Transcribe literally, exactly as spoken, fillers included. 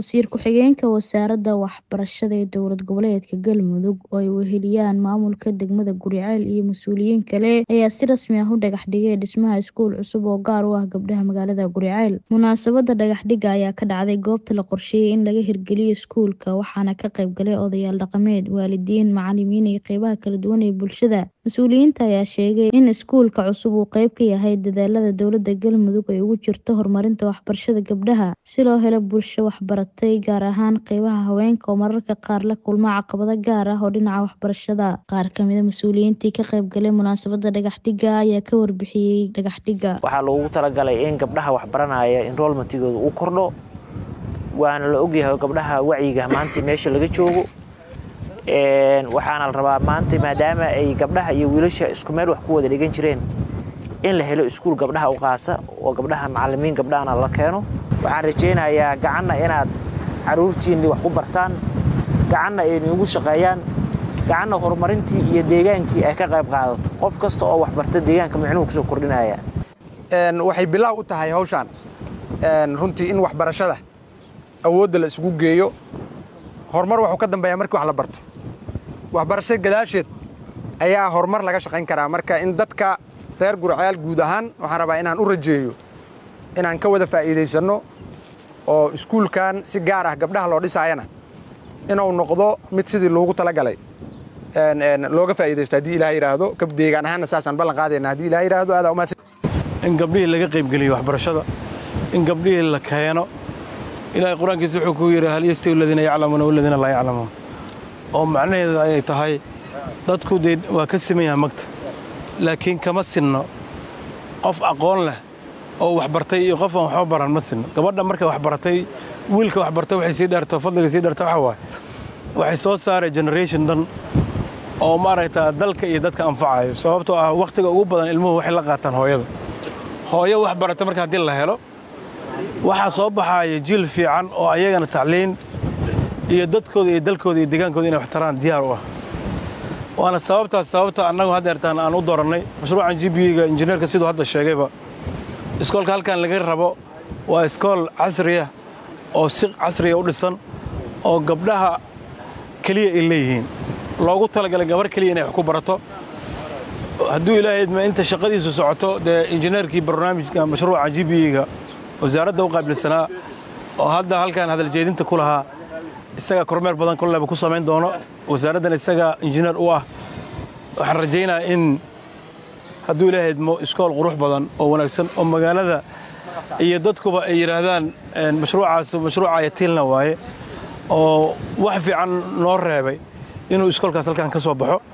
Wasiir ku-xigeenka Wasaaradda Waxbarashada ee Dowlad Goboleedka Galmudug oo ay weheliyaan maamulka degmada Guriceel iyo mas'uuliyiin kale ayaa si rasmi ah u dhagax dhigay dhismaha iskuul cusub oo gaar u ah gabdhaha magaalada Guriceel. Munaasabadda dhagax dhigga ayaa ka dhacday goobta la qorsheeyay in laga hirgeliyo iskuulka, waxaana ka qayb galay odayaal dhaqameed, waalidiin, macallimiin iyo qaybaha kala duwan ee bulshada. Mas'uuliyiinta ayaa sheegay in iskuulka cusub uu qayb ka yahay dadaallada dowladda Galmudug ay ugu jirto horumarinta waxbarashada gabdhaha si loo helo bulsho waxbaratay, gaar ahaan qaybaha haweenka oo mararka qaar la kulma caqabado gaar ah oo dhinaca waxbarashada. Qaar ka mid ah mas'uuliyiintii ka qayb galay munaasabadda dhagax dhigga ayaa ka warbixiyay dhagax dhigga. Waxaa loogu talagalay in gabdhaha waxbaranaya enrollmentigooda uu kordho, waana la ogyahay gabdhaha wacyiga maanta meesha laga joogo. Een waxaana la rabaa maanta maadaama ay gabdhaha iyo wiilasha isku meel wax ku wada dhigan jireen in la helo iskuul gabdhaha u qaasa oo gabdhaha macallimiin gabdhahana la keeno. Waxaan rajaynayaa gacanna inaad caruurtiinni wax ku bartaan, gacanna ay ugu shaqeeyaan, gacanna horumarintii iyo deegaankii ay ka qayb qaadato. Qof kasta oo wax barta deegaanka micnuhu ku soo kordhinaya. Een waxay bilaaw u tahay hawshan een runtii in waxbarashada awoodda la isugu geeyo. Horumar wuxuu ka dambeeyaa markii wax la barto. Waxbarashada gadaasheed ayaa horumar laga shaqayn karaa. Marka in dadka reer Guriceel guud ahaan waxaan rabaa inaan u rajeeyo inaan ka wada faa'iideysano oo iskuulkan si gaar ah gabdhaha loo dhisaayana inuu noqdo mid sidii loogu talagalay een een looga faa'iideysto hadii Ilaahay yiraahdo ka deegaan ahaan saasan ballan qaadayna hadii Ilaahay yiraahdo aad uma in gabdhihii laga qayb geliyo waxbarashada, in gabdhihii la keeno. Ilaahay quraankiisa wuxuu ku yiri hal yastawi alladina ya'lamuuna wal ladina laa ya'lamuun, oo macnaheedu ay tahay dadku waa ka siman magta, laakiin kama sinno qof aqoon leh oo wax bartay iyo qof aan waxba baran ma sinno. Gabadha markay wax baratay, wiilka wax bartay waxay sii dheerto fadliga sii dheerto waxa waay waxay soo saaray generation dan oo maaragta dalka iyo dadka anfacayo, sababtoo ah waqtiga ugu badan ilmuhu waxay la qaataan hooyada. Hooyo wax baratay marka hadii la helo waxa soo baxaya jiil fiican oo ayagana tacliin iyo dadkooda iyo dalkooda iyo deegaankooda inay wax taraan diyaar u ah. waana sababta sababta annagu hadda artaan aan u dooranay mashruucan G B ga injineerka sidoo hadda sheegayba. Iskoolka halkan laga rabo waa iskool casri ah oo si casri ah u dhisan oo gabdhaha kaliya ay leeyihiin, loogu talagalay gabar kaliya inay wax ku barato. hadduu Ilaahay ma inta shaqadiisu socoto de injineerkii barnaamijka mashruuca G B ga wasaaradda u qaabilsanaa oo hadda halkan hadal jeedinta ku lahaa isaga kormeer badan kulaba ku sameyn doono. wasaaraddan isaga injineer u ah. waxaan rajaynayaa in hadduu Ilaahay mo iskool qurux badan oo wanaagsan oo magaalada iyo dadkuba ay yiraahdaan mashruucaas mashruuca yatiilna waaye oo wax fiican noo reebay inuu iskoolkaas halkan ka soo baxo.